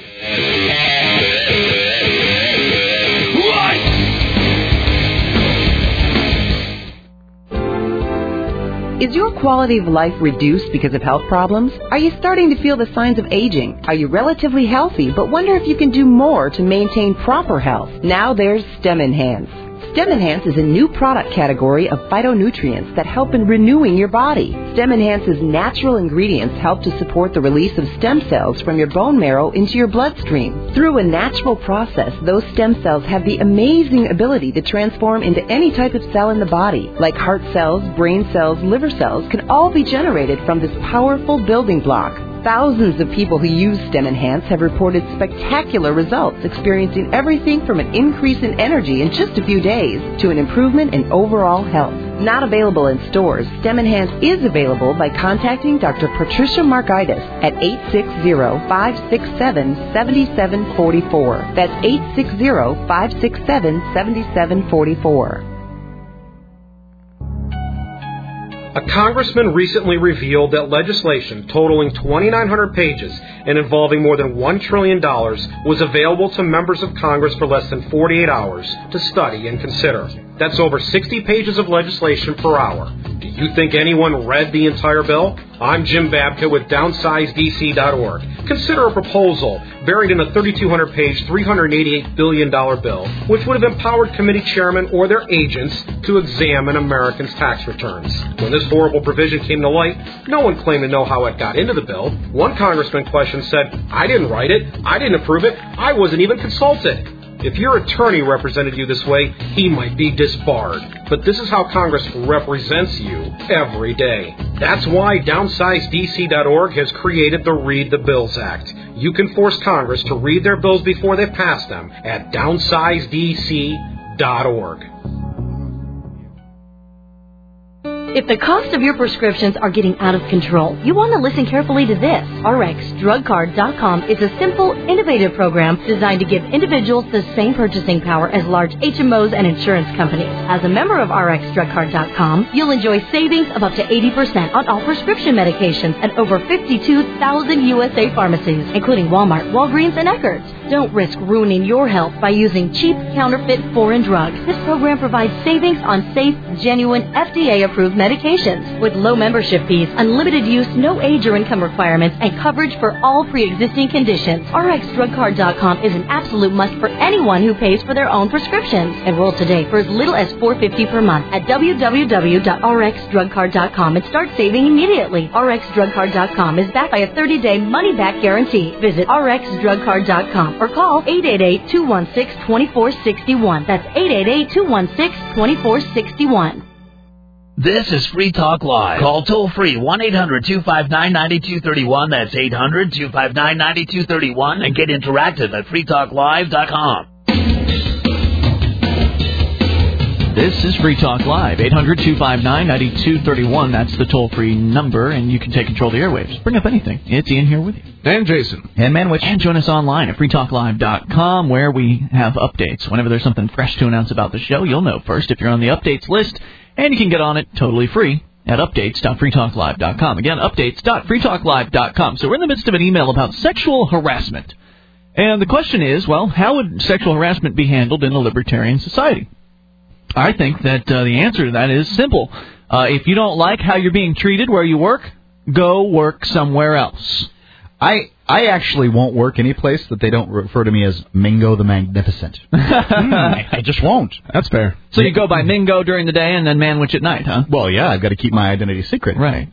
Is your quality of life reduced because of health problems? Are you starting to feel the signs of aging? Are you relatively healthy but wonder if you can do more to maintain proper health? Now there's STEM Enhance. Stem Enhance is a new product category of phytonutrients that help in renewing your body. Stem Enhance's natural ingredients help to support the release of stem cells from your bone marrow into your bloodstream. Through a natural process, those stem cells have the amazing ability to transform into any type of cell in the body, like heart cells, brain cells, liver cells, can all be generated from this powerful building block. Thousands of people who use Stem Enhance have reported spectacular results, experiencing everything from an increase in energy in just a few days to an improvement in overall health. Not available in stores, Stem Enhance is available by contacting Doctor Patricia Markaitis at eight six zero, five six seven, seven seven four four. That's eight six zero, five six seven, seven seven four four. A congressman recently revealed that legislation totaling twenty-nine hundred pages and involving more than one trillion dollars was available to members of Congress for less than forty-eight hours to study and consider. That's over sixty pages of legislation per hour. Do you think anyone read the entire bill? I'm Jim Babka with downsize D C dot org. Consider a proposal buried in a thirty-two hundred page, three hundred eighty-eight billion dollars bill, which would have empowered committee chairmen or their agents to examine Americans' tax returns. When this horrible provision came to light, no one claimed to know how it got into the bill. One congressman questioned said, I didn't write it, I didn't approve it, I wasn't even consulted. If your attorney represented you this way, he might be disbarred. But this is how Congress represents you every day. That's why downsize D C dot org has created the Read the Bills Act. You can force Congress to read their bills before they pass them at downsize D C dot org. If the cost of your prescriptions are getting out of control, you want to listen carefully to this. R X Drug Card dot com is a simple, innovative program designed to give individuals the same purchasing power as large H M Os and insurance companies. As a member of R X Drug Card dot com, you'll enjoy savings of up to eighty percent on all prescription medications at over fifty-two thousand U S A pharmacies, including Walmart, Walgreens, and Eckerd's. Don't risk ruining your health by using cheap, counterfeit, foreign drugs. This program provides savings on safe, genuine, F D A-approved medications with low membership fees, unlimited use, no age or income requirements, and coverage for all pre-existing conditions. R X Drug Card dot com is an absolute must for anyone who pays for their own prescriptions. Enroll today for as little as four dollars and fifty cents per month at w w w dot r x drug card dot com and start saving immediately. R X Drug Card dot com is backed by a thirty-day money-back guarantee. Visit R X Drug Card dot com or call eight eight eight, two one six, two four six one. That's eight eight eight, two one six, two four six one. This is Free Talk Live. Call toll-free one eight hundred, two five nine, nine two three one. That's eight hundred, two five nine, nine two three one. And get interactive at free talk live dot com. This is Free Talk Live, eight hundred, two five nine, nine two three one. That's the toll-free number, and you can take control of the airwaves. Bring up anything. It's Ian here with you. And Jason. And Manwich. And join us online at free talk live dot com, where we have updates. Whenever there's something fresh to announce about the show, you'll know first if you're on the updates list, and you can get on it totally free at updates dot free talk live dot com. Again, updates dot free talk live dot com. So we're in the midst of an email about sexual harassment. And the question is, well, how would sexual harassment be handled in a libertarian society? I think that uh, the answer to that is simple. Uh, if you don't like how you're being treated where you work, go work somewhere else. I I actually won't work any place that they don't refer to me as Mingo the Magnificent. mm, I just won't. That's fair. So you go by Mingo during the day and then Manwich at night, huh? Well, yeah, I've got to keep my identity secret. Right.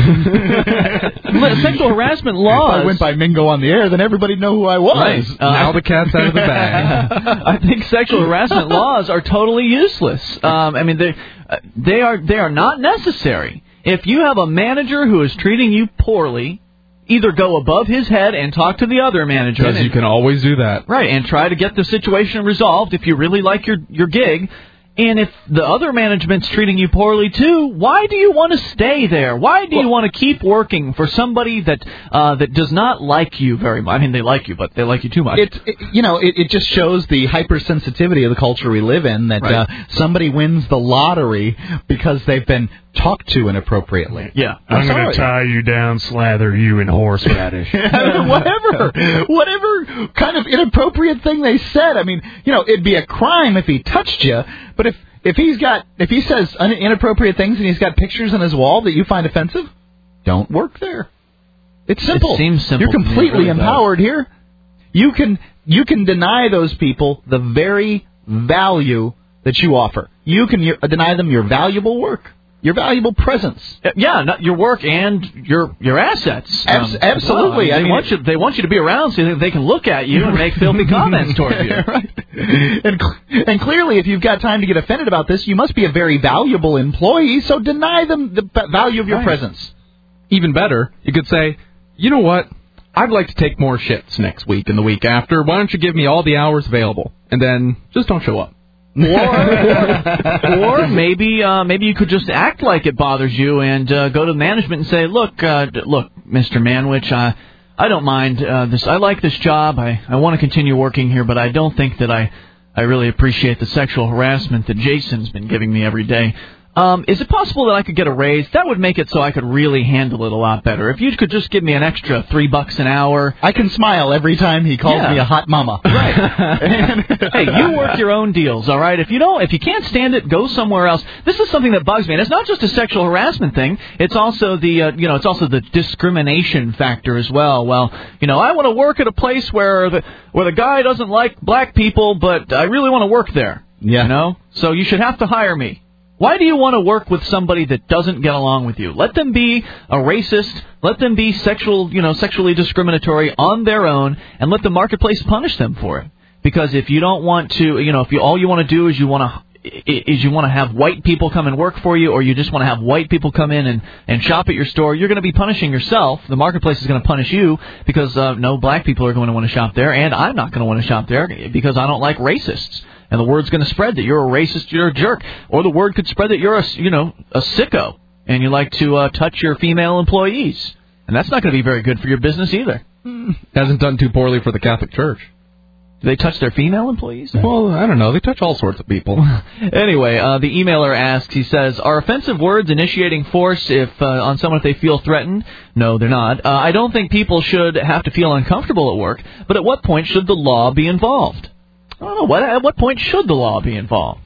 Sexual harassment laws. If I went by Mingo on the air, then everybody'd know who I was. Right. Uh, now the cat's out of the bag. I think sexual harassment laws are totally useless. Um, I mean, they uh, they are they are not necessary. If you have a manager who is treating you poorly, either go above his head and talk to the other manager. Because you can always do that. Right, and try to get the situation resolved if you really like your, your gig. And if the other management's treating you poorly, too, why do you want to stay there? Why do you well, want to keep working for somebody that uh, that does not like you very much? I mean, they like you, but they like you too much. It, it, you know, it, it just shows the hypersensitivity of the culture we live in, that right. uh, somebody wins the lottery because they've been talked to inappropriately. Yeah. I'm, I'm going to tie you down, slather you in horseradish. whatever, whatever kind of inappropriate thing they said. I mean, you know, it'd be a crime if he touched you, but if if he's got if he says un- inappropriate things and he's got pictures on his wall that you find offensive, don't work there. It's simple. It seems simple. You're completely really empowered does. here. You can you can deny those people the very value that you offer. You can y- deny them your valuable work, your valuable presence. Yeah, not your work and your your assets. Abs- um, absolutely. Well. I mean, I they mean, want you. They want you to be around so that they can look at you and make filthy comments towards you. Right. And, cl- and clearly, if you've got time to get offended about this, you must be a very valuable employee. So deny them the b- value of your Right. presence. Even better, you could say, you know what? I'd like to take more shifts next week and the week after. Why don't you give me all the hours available? And then just don't show up. Or, or maybe uh, maybe you could just act like it bothers you and uh, go to management and say, look, uh, d- look, Mister Manwich, uh, I don't mind uh, this. I like this job. I, I want to continue working here, but I don't think that I, I really appreciate the sexual harassment that Jason's been giving me every day. Um, is it possible that I could get a raise? That would make it so I could really handle it a lot better. If you could just give me an extra three bucks an hour. I can smile every time he calls Yeah. me a hot mama. Right. Hey, you work your own deals, all right? If you don't, if you can't stand it, go somewhere else. This is something that bugs me, and it's not just a sexual harassment thing. It's also the, uh, you know, it's also the discrimination factor as well. Well, you know, I want to work at a place where the where the guy doesn't like black people, but I really want to work there. Yeah. You know, so you should have to hire me. Why do you want to work with somebody that doesn't get along with you? Let them be a racist. Let them be sexual, you know, sexually discriminatory on their own, and let the marketplace punish them for it. Because if you don't want to, you know, if you all you want to do is you want to is you want to have white people come and work for you, or you just want to have white people come in and, and shop at your store, you're going to be punishing yourself. The marketplace is going to punish you because uh, no black people are going to want to shop there, and I'm not going to want to shop there because I don't like racists. And the word's going to spread that you're a racist, you're a jerk. Or the word could spread that you're a, you know, a sicko, and you like to uh, touch your female employees. And that's not going to be very good for your business either. Mm. Hasn't done too poorly for the Catholic Church. Do they touch their female employees? Well, I don't know. They touch all sorts of people. Anyway, uh, the emailer asks, he says, are offensive words initiating force if uh, on someone if they feel threatened? No, they're not. Uh, I don't think people should have to feel uncomfortable at work, but at what point should the law be involved? I don't know. What, at what point should the law be involved?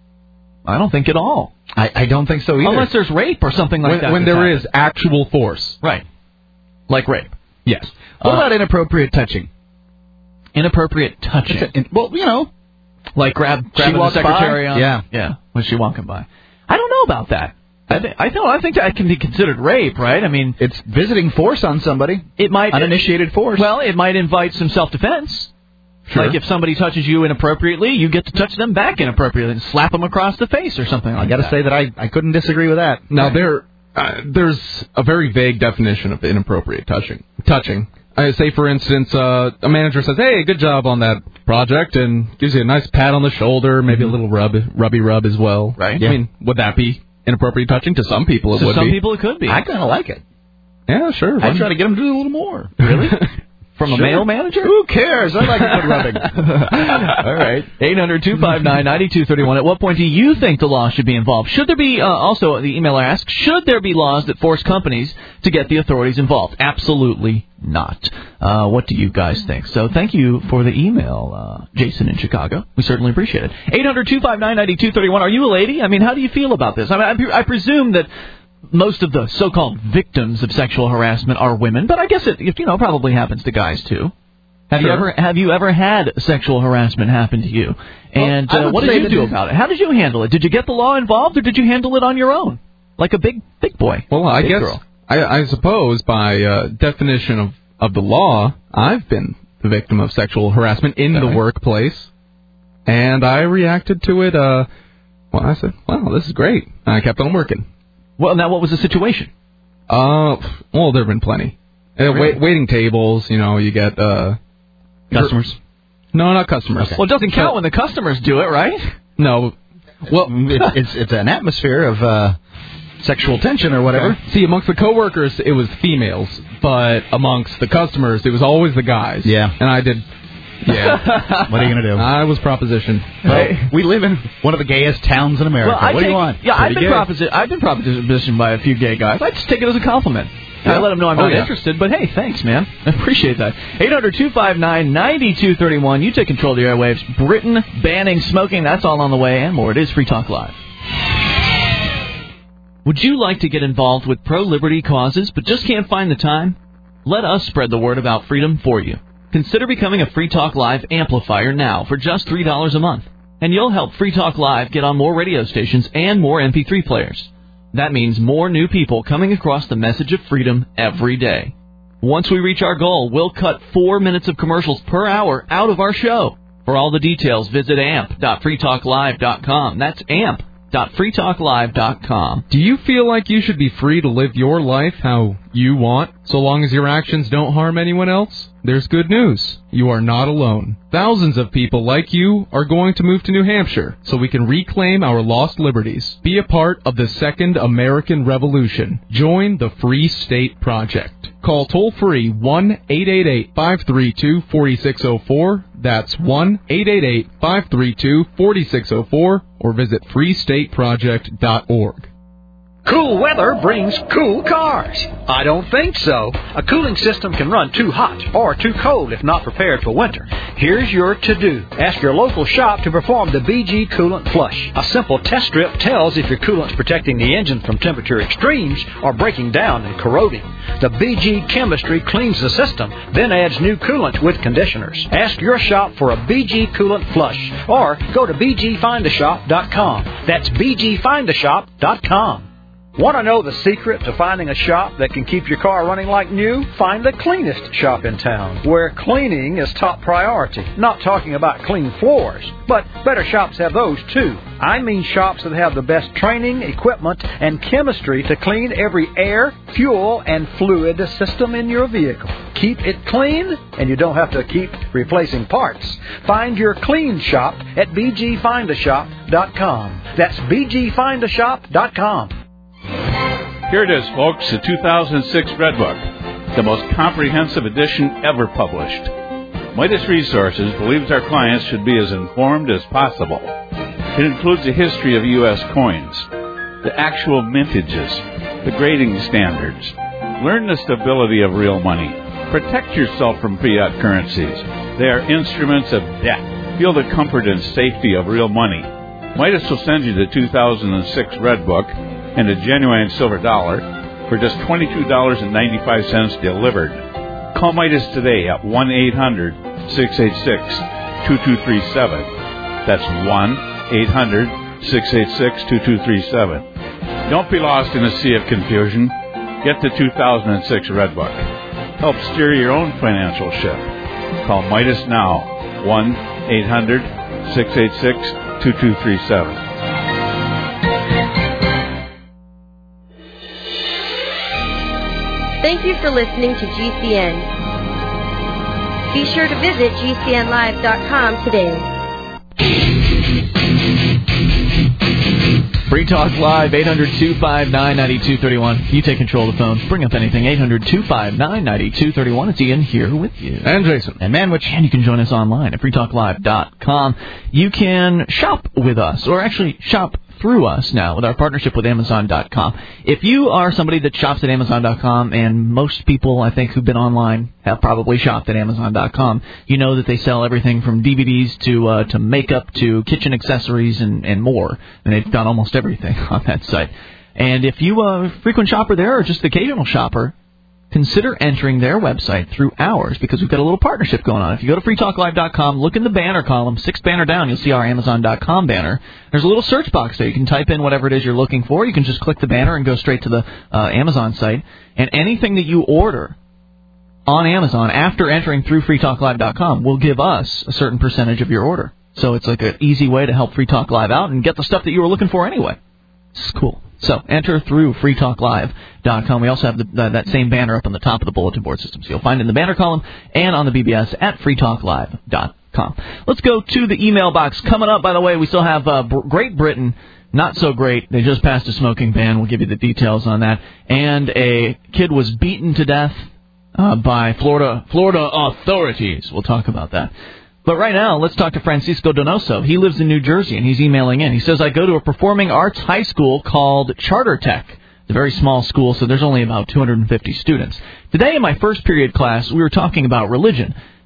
I don't think at all. I, I don't think so either. Unless there's rape or something like when, that. When that's there happened. is actual force. Right. Like rape. Yes. What Uh, about inappropriate touching? Inappropriate touching. A, well, you know. Like grab, grabbing the walks secretary by? on. Yeah. Yeah. Was she walking by? I don't know about that. I, th- I don't. I think that can be considered rape, right? I mean, it's visiting force on somebody. It might uninitiated force. Well, it might invite some self-defense. Sure. Like if somebody touches you inappropriately, you get to touch them back inappropriately and slap them across the face or something like I got to that. say that I, I couldn't disagree with that. Now there, uh, there's a very vague definition of inappropriate touching. Touching. I say, for instance, uh, a manager says, "Hey, good job on that project," and gives you a nice pat on the shoulder, maybe Mm-hmm. a little rub, rubby rub as well. Right. I mean, would that be inappropriate touching? To some people, it To would some be. people, it could be. I kind of like it. Yeah, sure. I try to get them to do a little more. Really? From a Sure. male manager? Who cares? I like a good rubbing. All right. eight hundred two five nine nine two three one. At what point do you think the law should be involved? Should there be, uh, also, the emailer asks, should there be laws that force companies to get the authorities involved? Absolutely not. Uh, what do you guys think? So thank you for the email, uh, Jason in Chicago. We certainly appreciate it. eight hundred two five nine nine two three one. Are you a lady? I mean, how do you feel about this? I mean, I, pre- I presume that most of the so-called victims of sexual harassment are women, but I guess it, you know, probably happens to guys too. Have Sure. you ever have you ever had sexual harassment happen to you? And Well, I uh, would what say did you that do it- about it? How did you handle it? Did you get the law involved, or did you handle it on your own, like a big big boy? Well, I big guess girl? I, I suppose by uh, definition of, of the law, I've been the victim of sexual harassment in the Okay. workplace, and I reacted to it. Uh, well, I said, "Wow, this is great," and I kept on working. Well, now what was the situation? Uh, well, there've been plenty. Uh, Really? wait, waiting tables, you know, you get uh, Customers? No, not customers. Well, it doesn't count when the customers do it, right? No. Well, it's, it's it's an atmosphere of uh, sexual tension or whatever. Okay. See, amongst the coworkers, it was females, but amongst the customers, it was always the guys. Yeah. And I did. Yeah. What are you gonna do? I was propositioned. Well, we live in one of the gayest towns in America. Well, I what do take- you want? Yeah, I've Pretty been, gay. proposi- I've been propositioned by a few gay guys. I just take it as a compliment. I let them know I'm Oh, not yeah. interested, but hey, thanks, man. I appreciate that. eight hundred two five nine nine two three one. You take control of the airwaves. Britain banning smoking. That's all on the way, and more. It is Free Talk Live. Would you like to get involved with pro-liberty causes but just can't find the time? Let us spread the word about freedom for you. Consider becoming a Free Talk Live amplifier now for just three dollars a month. And you'll help Free Talk Live get on more radio stations and more M P three players. That means more new people coming across the message of freedom every day. Once we reach our goal, we'll cut four minutes of commercials per hour out of our show. For all the details, visit amp dot free talk live dot com. That's amp dot free talk live dot com. Do you feel like you should be free to live your life how you want, so long as your actions don't harm anyone else? There's good news. You are not alone. Thousands of people like you are going to move to New Hampshire so we can reclaim our lost liberties. Be a part of the Second American Revolution. Join the Free State Project. Call toll-free one eight eight eight, five three two, four six zero four. That's one eight eight eight, five three two, four six zero four or visit free state project dot org. Cool weather brings cool cars. I don't think so. A cooling system can run too hot or too cold if not prepared for winter. Here's your to-do. Ask your local shop to perform the B G Coolant Flush. A simple test strip tells if your coolant's protecting the engine from temperature extremes or breaking down and corroding. The B G chemistry cleans the system, then adds new coolant with conditioners. Ask your shop for a B G Coolant Flush or go to b g find a shop dot com. That's b g find a shop dot com. Want to know the secret to finding a shop that can keep your car running like new? Find the cleanest shop in town, where cleaning is top priority. Not talking about clean floors, but better shops have those too. I mean shops that have the best training, equipment, and chemistry to clean every air, fuel, and fluid system in your vehicle. Keep it clean, and you don't have to keep replacing parts. Find your clean shop at b g find a shop dot com. That's b g find a shop dot com. Here it is, folks, the two thousand six Red Book, the most comprehensive edition ever published. Midas Resources believes our clients should be as informed as possible. It includes a history of U S coins, the actual mintages, the grading standards. Learn the stability of real money. Protect yourself from fiat currencies. They are instruments of debt. Feel the comfort and safety of real money. Midas will send you the two thousand six Red Book and a genuine silver dollar for just twenty-two dollars and ninety-five cents delivered. Call Midas today at one eight hundred, six eight six, two two three seven. That's one eight hundred, six eight six, two two three seven. Don't be lost in a sea of confusion. Get the two thousand six Red Book. Help steer your own financial ship. Call Midas now, one eight hundred, six eight six, two two three seven. Thank you for listening to G C N. Be sure to visit g c n live dot com today. Free Talk Live, eight hundred, two five nine, nine two three one. You take control of the phone. Bring up anything, eight hundred, two five nine, nine two three one. It's Ian here with you. And Jason. And Manwich. And you can join us online at free talk live dot com. You can shop with us, or actually shop through us now with our partnership with amazon dot com. If you are somebody that shops at amazon dot com, and most people, I think, who've been online have probably shopped at amazon dot com, you know that they sell everything from D V Ds to uh, to makeup to kitchen accessories and, and more. And they've got almost everything on that site. And if you are a frequent shopper there or just occasional shopper, consider entering their website through ours, because we've got a little partnership going on. If you go to free talk live dot com, look in the banner column, sixth banner down, you'll see our amazon dot com banner. There's a little search box there. You can type in whatever it is you're looking for. You can just click the banner and go straight to the uh, Amazon site. And anything that you order on Amazon after entering through free talk live dot com will give us a certain percentage of your order. So it's like an easy way to help Free Talk Live out and get the stuff that you were looking for anyway. It's cool. So enter through free talk live dot com. We also have the, uh, that same banner up on the top of the bulletin board system. So you'll find it in the banner column and on the B B S at free talk live dot com. Let's go to the email box. Coming up, by the way, we still have uh, Br- Great Britain. Not so great. They just passed a smoking ban. We'll give you the details on that. And a kid was beaten to death uh, by Florida Florida authorities. We'll talk about that. But right now, let's talk to Francisco Donoso. He lives in New Jersey, and he's emailing in. He says, I go to a performing arts high school called Charter Tech. It's a very small school, so there's only about two hundred fifty students. Today in my first period class, we were talking about religion.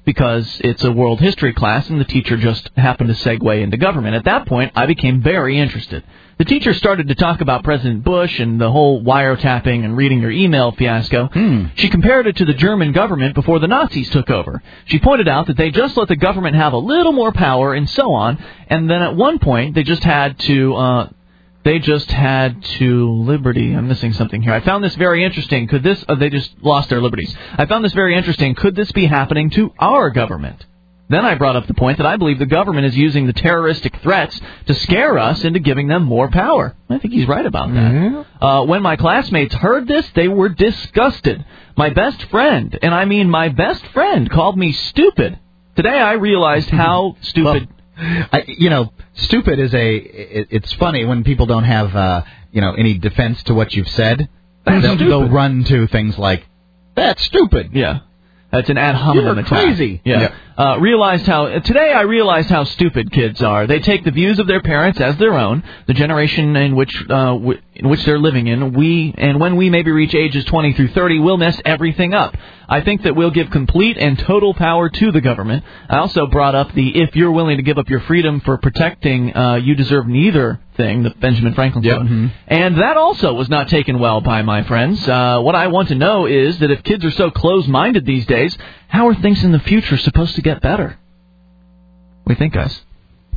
because it's a world history class and the teacher just happened to segue into government. At that point, I became very interested. The teacher started to talk about President Bush and the whole wiretapping and reading your email fiasco. Hmm. She compared it to the German government before the Nazis took over. She pointed out that they just let the government have a little more power and so on, and then at one point they just had to... Uh, They just had to liberty. I'm missing something here. I found this very interesting. Could this? Uh, they just lost their liberties. I found this very interesting. Could this be happening to our government? Then I brought up the point that I believe the government is using the terroristic threats to scare us into giving them more power. I think he's right about that. Mm-hmm. Uh, when my classmates heard this, they were disgusted. My best friend, and I mean my best friend, called me stupid. Today I realized how stupid... Well, I, you know, stupid is a. It, it's funny when people don't have, uh, you know, any defense to what you've said. They'll, they'll run to things like, "That's stupid." Yeah, that's an ad hominem You're attack. crazy. Yeah. yeah. Uh, realized how today I realized how stupid kids are. They take the views of their parents as their own. The generation in which uh, w- in which they're living in. We and when we maybe reach ages twenty through thirty, we'll mess everything up. I think that we'll give complete and total power to the government. I also brought up the if you're willing to give up your freedom for protecting, uh, you deserve neither thing, the Benjamin Franklin quote. Mm-hmm. And that also was not taken well by my friends. Uh, what I want to know is that if kids are so close-minded these days, how are things in the future supposed to get better? What do you think, guys?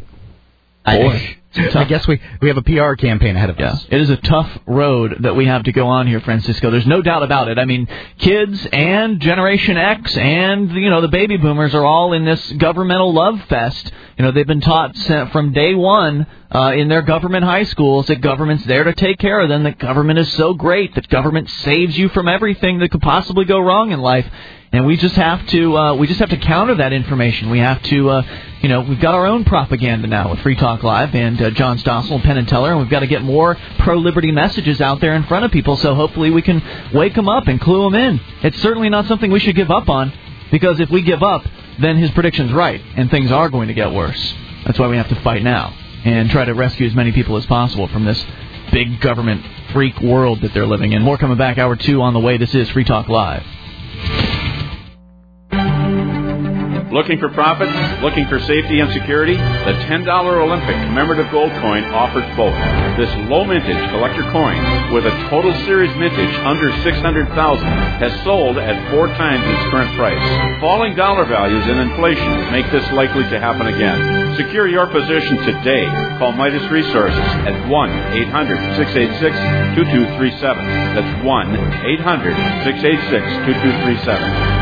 I, I guess we, we have a P R campaign ahead of yeah. us. It is a tough road that we have to go on here, Francisco. There's no doubt about it. I mean, kids and Generation X and, you know, the baby boomers are all in this governmental love fest. You know, they've been taught from day one uh, in their government high schools that government's there to take care of them, that government is so great, that government saves you from everything that could possibly go wrong in life. And we just have to uh, we just have to counter that information. We have to, uh, you know, we've got our own propaganda now with Free Talk Live and uh, John Stossel and Penn and Teller, and we've got to get more pro-liberty messages out there in front of people so hopefully we can wake them up and clue them in. It's certainly not something we should give up on, because if we give up, then his prediction's right, and things are going to get worse. That's why we have to fight now and try to rescue as many people as possible from this big government freak world that they're living in. More coming back, hour two on the way. This is Free Talk Live. Looking for profit? Looking for safety and security? The ten dollar Olympic commemorative gold coin offers both. This low mintage collector coin with a total series mintage under six hundred thousand dollars has sold at four times its current price. Falling dollar values and inflation make this likely to happen again. Secure your position today. Call Midas Resources at one eight hundred six eight six two two three seven. That's one eight hundred six eight six two two three seven.